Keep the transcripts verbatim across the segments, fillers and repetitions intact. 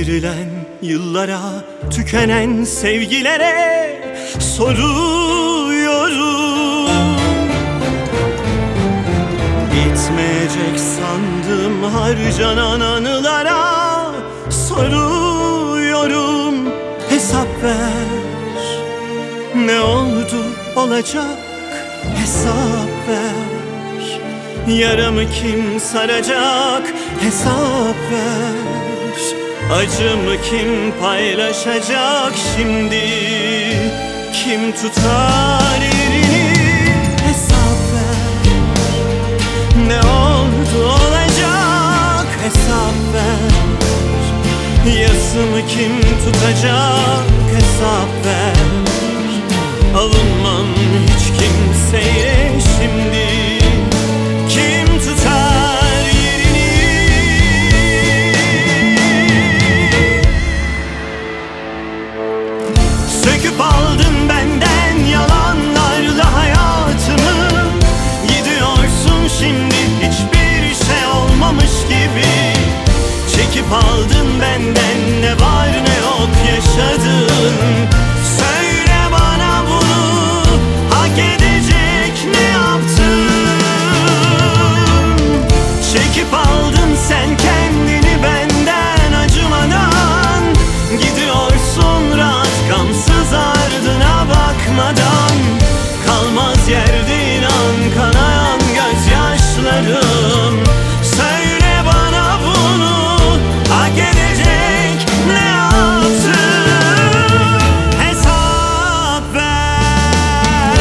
Devrilen yıllara, tükenen sevgilere soruyorum. Bitmeyecek sandım harcanan anılara soruyorum. Hesap ver, ne oldu olacak, hesap ver. Yaramı kim saracak, hesap ver. Acımı kim paylaşacak şimdi, kim tutar yerini, hesap ver. Ne oldu olacak, hesap ver. Yasımı kim tutacak, hesap ver. Alınmam hiç kimseye şimdi, kim tutar yerini. Söküp aldın benden yalanlarla hayatımı. Gidiyorsun şimdi hiçbir şey olmamış gibi. Çekip aldın benden ne var ne yok yaşadın. Söyle bana bunu hak edecek ne yaptın? Çekip aldın sen kendini benden acımadan. Gidiyorsun rahat gamsız ardına bakmadan. Kalmaz yerde inan kanayan gözyaşlarım. Söyle bana bunu hak edecek ne yaptın? Hesap ver.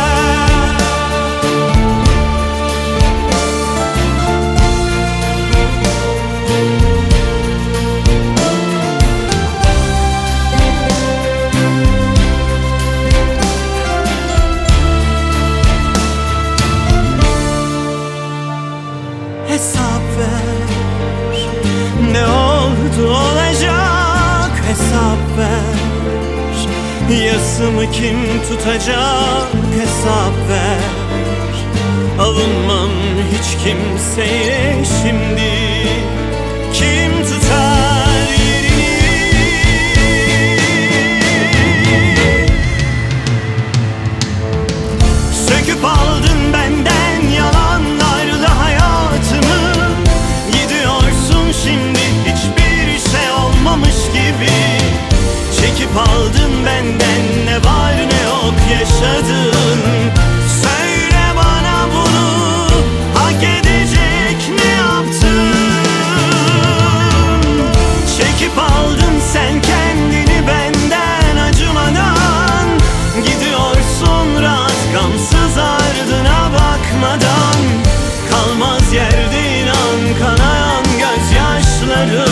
Hesap ver. Ne oldu olacak, hesap ver. Yasımı kim tutacak, hesap ver. Alınmam hiç kimseye şimdi, kim tutar yerini. Söküp aldın benden yalanlarla hayatımı. Gidiyorsun şimdi hiçbir şey olmamış gibi. Çekip aldın benden ne var ne yok yaşadın. Söyle bana bunu hak edecek ne yaptın? Çekip aldın sen kendini benden acımadan. Gidiyorsun rahat gamsız ardına bakmadan. Kalmaz yerde inan kanayan gözyaşları.